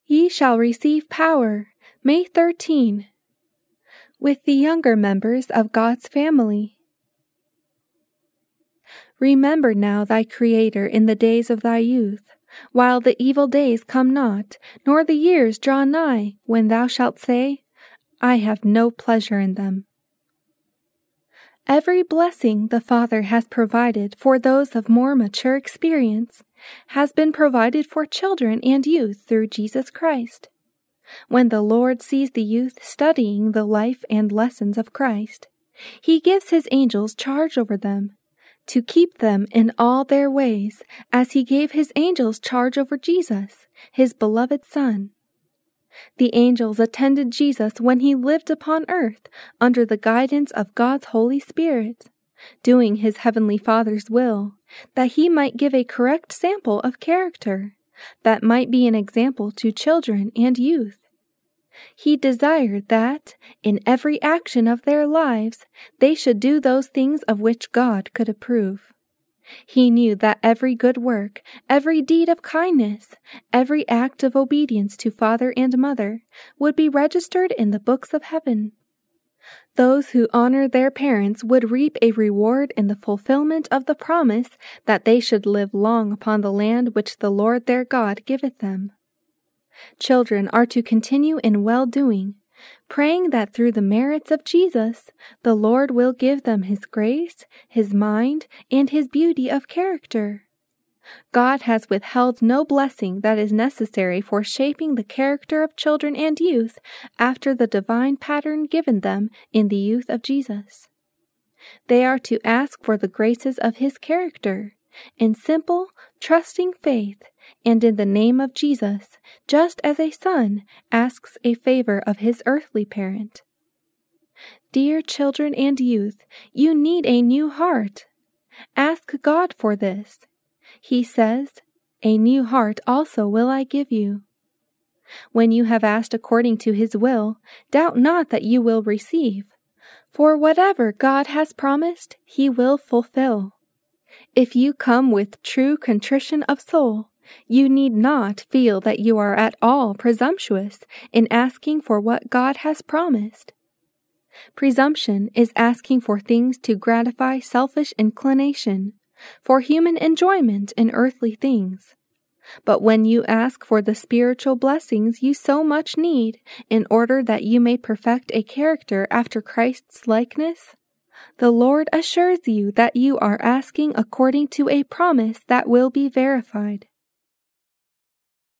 Ye shall receive power, May 13, with the younger members of God's family. Remember now thy Creator in the days of thy youth, while the evil days come not, nor the years draw nigh, when thou shalt say, I have no pleasure in them. Every blessing the Father has provided for those of more mature experience has been provided for children and youth through Jesus Christ. When the Lord sees the youth studying the life and lessons of Christ, He gives His angels charge over them, to keep them in all their ways, as He gave His angels charge over Jesus, His beloved Son. The angels attended Jesus when He lived upon earth under the guidance of God's Holy Spirit, doing His Heavenly Father's will, that He might give a correct sample of character, that might be an example to children and youth. He desired that, in every action of their lives, they should do those things of which God could approve. He knew that every good work, every deed of kindness, every act of obedience to father and mother would be registered in the books of heaven. Those who honor their parents would reap a reward in the fulfillment of the promise that they should live long upon the land which the Lord their God giveth them. Children are to continue in well-doing, praying that through the merits of Jesus, the Lord will give them His grace, His mind, and His beauty of character. God has withheld no blessing that is necessary for shaping the character of children and youth after the divine pattern given them in the youth of Jesus. They are to ask for the graces of His character, in simple, trusting faith, and in the name of Jesus, just as a son asks a favor of his earthly parent. Dear children and youth, you need a new heart. Ask God for this. He says, "A new heart also will I give you." When you have asked according to His will, doubt not that you will receive, for whatever God has promised, He will fulfill. If you come with true contrition of soul, you need not feel that you are at all presumptuous in asking for what God has promised. Presumption is asking for things to gratify selfish inclination, for human enjoyment in earthly things. But when you ask for the spiritual blessings you so much need in order that you may perfect a character after Christ's likeness, the Lord assures you that you are asking according to a promise that will be verified.